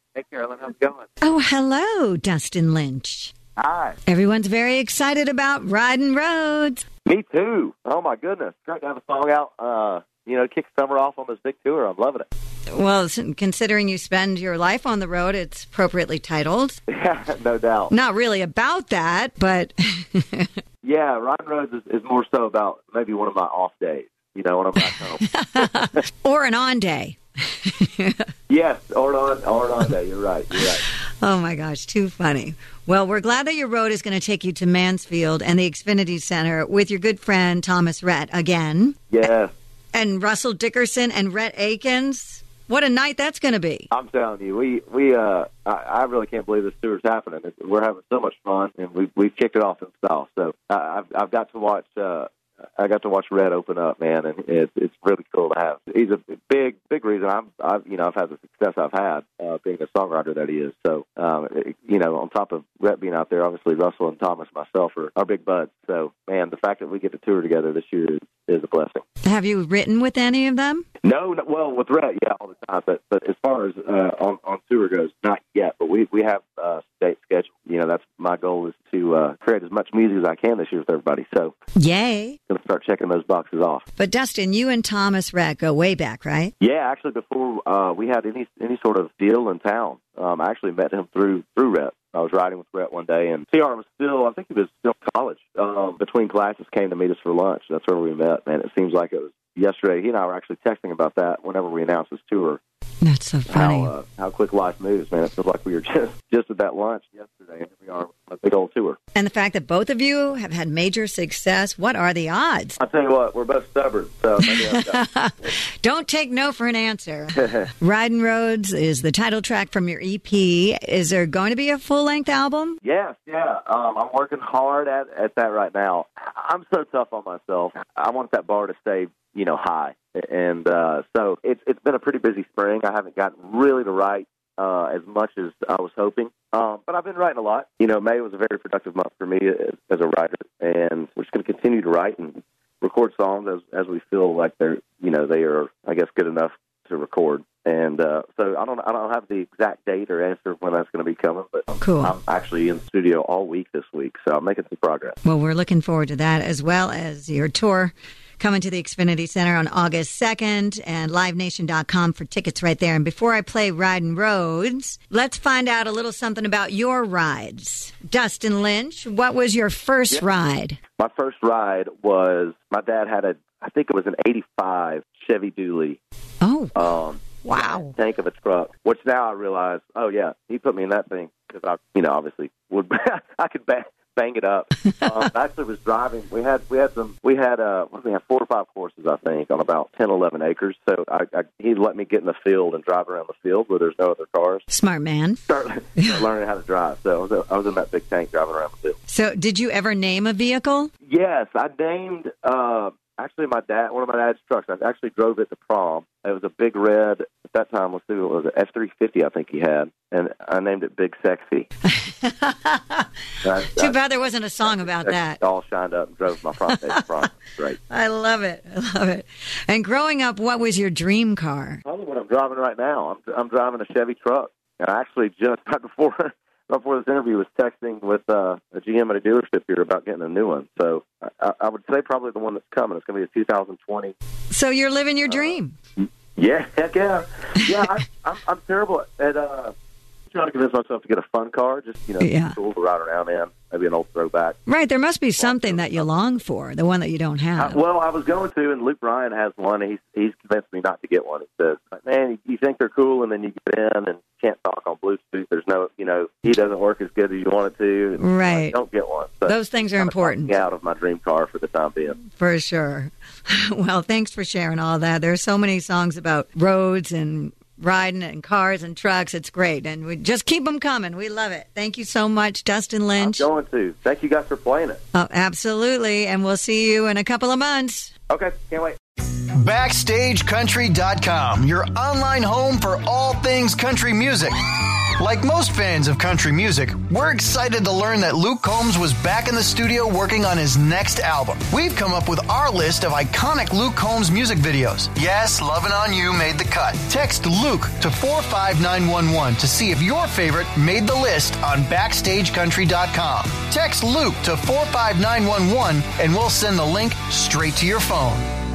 Hey, Carolyn, how's it going? Oh, hello, Dustin Lynch. Hi. Everyone's very excited about Riding Roads. Me too. Oh, my goodness. Great to have a song out, kick summer off on this big tour. I'm loving it. Well, considering you spend your life on the road, it's appropriately titled. Yeah, no doubt. Not really about that, but... Yeah, Riding Roads is more so about maybe one of my off days, when I'm back home. Or an on day. Yes, or an on day. You're right. Oh, my gosh, too funny. Well, we're glad that your road is going to take you to Mansfield and the Xfinity Center with your good friend Thomas Rhett again. Yes. And Russell Dickerson and Rhett Akins. What a night that's going to be. I'm telling you, I really can't believe this tour's happening. We're having so much fun, and we've kicked it off in style. So I've got to watch. I got to watch Red open up, man, and it's really cool to have. He's a big reason I've had the success I've had being a songwriter that he is. So on top of Red being out there, obviously Russell and Thomas, myself are big buds. So man, the fact that we get to tour together this year is a blessing. Have you written with any of them? No, well, with Rhett, yeah, all the time. But as far as on tour goes, not yet. But we have date scheduled. That's my goal is to create as much music as I can this year with everybody. So yay! Going to start checking those boxes off. But Dustin, you and Thomas Rhett go way back, right? Yeah, actually, before we had any sort of deal in town, I actually met him through Rhett. I was riding with Rhett one day, and TR was I think he was still in college. Between classes, came to meet us for lunch. That's where we met, man. It seems like it was yesterday. He and I were actually texting about that whenever we announced this tour. That's so funny. How quick life moves, man. It feels like we were just at that lunch yesterday, and here we are on a big old tour. And the fact that both of you have had major success, what are the odds? I'll tell you what, we're both stubborn, so maybe Don't take no for an answer. Riding Roads is the title track from your EP. Is there going to be a full-length album? Yes, yeah. I'm working hard at that right now. I'm so tough on myself. I want that bar to stay, high. And so it's been a pretty busy spring. I haven't gotten really to write as much as I was hoping. But I've been writing a lot. May was a very productive month for me as a writer, and we're just going to continue to write and record songs as we feel like they are, I guess, good enough to record. And so I don't have the exact date or answer when that's going to be coming, but cool. I'm actually in the studio all week this week, so I'm making some progress. Well, we're looking forward to that, as well as your tour coming to the Xfinity Center on August 2nd, and LiveNation.com for tickets right there. And before I play Riding Roads, let's find out a little something about your rides. Dustin Lynch, what was your first ride? My first ride was, my dad had I think it was an 85 Chevy Dually. Oh, wow. Tank of a truck, which now I realize, oh yeah, he put me in that thing because I, obviously would, I could bang it up. I actually was driving. We had 4 or 5 courses, I think, on about 10, 11 acres. So he let me get in the field and drive around the field where there's no other cars. Smart man. Start learning how to drive. So I was in that big tank driving around the field. So did you ever name a vehicle? Yes, I named, actually one of my dad's trucks. I actually drove it to prom. It was a big red, at that time, it was an F-350 I think he had, and I named it Big Sexy. Too bad there wasn't a song about that. All shined up and drove my prom day to prom. Great. I love it. And growing up, what was your dream car? Probably what I'm driving right now. I'm driving a Chevy truck. And I actually just, right before this interview, was texting with a GM at a dealership here about getting a new one. So I would say probably the one that's coming. It's going to be a 2020. So you're living your dream. Yeah, heck yeah. Yeah, I'm terrible at trying to convince myself to get a fun car, just, cool to ride around in, maybe an old throwback. Right, there must be something that you long for, the one that you don't have. I was going to, and Luke Bryan has one, and he's convinced me not to get one. He says, man, you think they're cool, and then you get in and can't talk on Bluetooth. There's no, he doesn't work as good as you want it to. Right. Don't get one. So those things are important. Out of my dream car for the time being. For sure. Well, thanks for sharing all that. There are so many songs about roads and riding and cars and trucks. It's great. And we just keep them coming. We love it. Thank you so much, Dustin Lynch. I'm going to. Thank you guys for playing it. Oh, absolutely. And we'll see you in a couple of months. Okay. Can't wait. BackstageCountry.com, your online home for all things country music. Like most fans of country music, we're excited to learn that Luke Combs was back in the studio working on his next album. We've come up with our list of iconic Luke Combs music videos. Yes, Lovin' On You made the cut. Text Luke to 45911 to see if your favorite made the list on BackstageCountry.com. Text Luke to 45911 and we'll send the link straight to your phone.